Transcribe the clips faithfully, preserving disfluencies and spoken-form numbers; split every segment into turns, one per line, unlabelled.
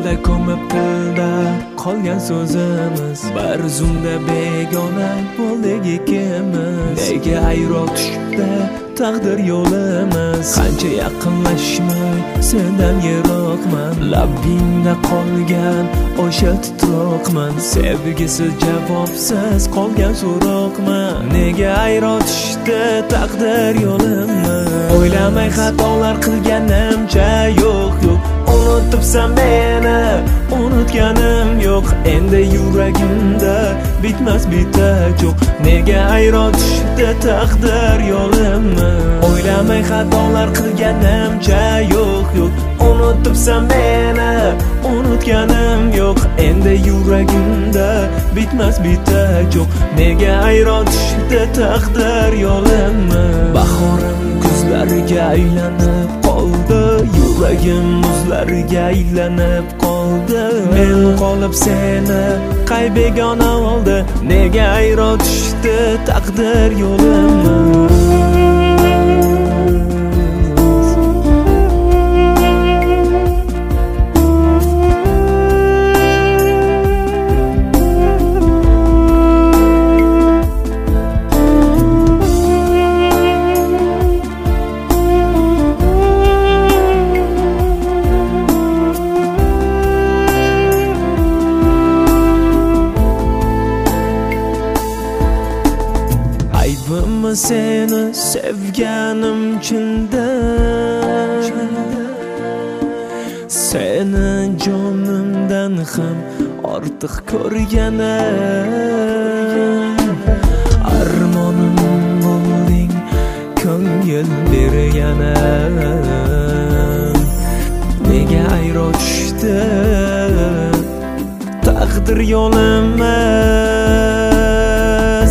dilda ko'mib tilda qolgan so'zimiz bir zumda begona bo'ldik ikkimiz. Nega ayroq tushibdi taqdir yo'limiz? Qancha yaqinlashmay sendan yiroqman, labbingda qolgan o'sha titroqman. Sevgisiz javobsiz qolgan so'roqman. Nega ayroq tushdi taqdir yo'limiz? O'ylamay xatolar qilganimcha yo'q yo'q, unutibsan meni, unutganim yo'q. Endi yuragimda bitmas bitak yo'q. Nega ayroq tushdi taqdir yo'limni? O'ylamay xatolar qilganimcha yo'q yo'q, unutibsan meni, unutganim yo'q. Endi yuragimda bitmas bitak yo'q. Nega ayroq tushdi taqdir yo'limni? Bahorim kuzlarga aylanib qoldi, yuragim muzlarga aylanib qoldi. Men qolib seni qay begona oldi? Nega ayroq tushdi taqdir yo'limni? Aybimmi seni sevganim chindan, seni jonimdan ham ortiq ko'rganim. Armonim bo'lding, ko'ngil berganim. Nega ayroq tushdi taqdir yo'limiz?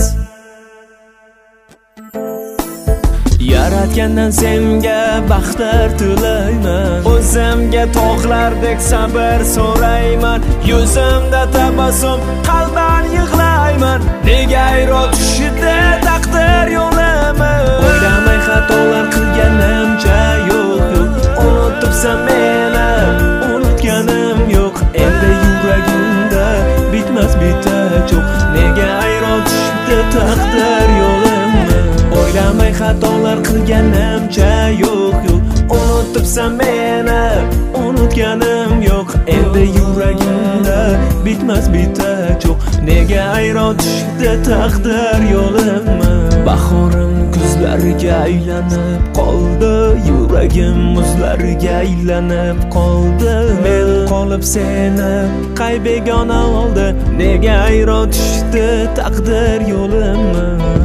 Yaratgandan senga baxtlar tilayman, o'zimga tog'lardek sabr so'rayman. Yuzimda tabassum, qalban yig'layman. Nega ayroq tushdi taqdir yo'limi? O'ylamay xatolar qilganimcha yo'q yo'q, unutibsan meni, unutganim yo'q. Endi yuragimda bitmas bitak yo'q. Nega ayroq tushdi taqdir yo'limi? O'ylamay xatolar qilganimcha yo'q yo'q, unutibsan meni, unutganim yo'q. Endi yuragimda bitmas bitak yo'q. Nega ayroq tushdi taqdir yo'limni? Bahorim kuzlarga aylanib qoldi, yuragim muzlarga aylanib qoldi. Men qolib seni qay begona oldi? Nega ayroq tushdi taqdir yo'limni?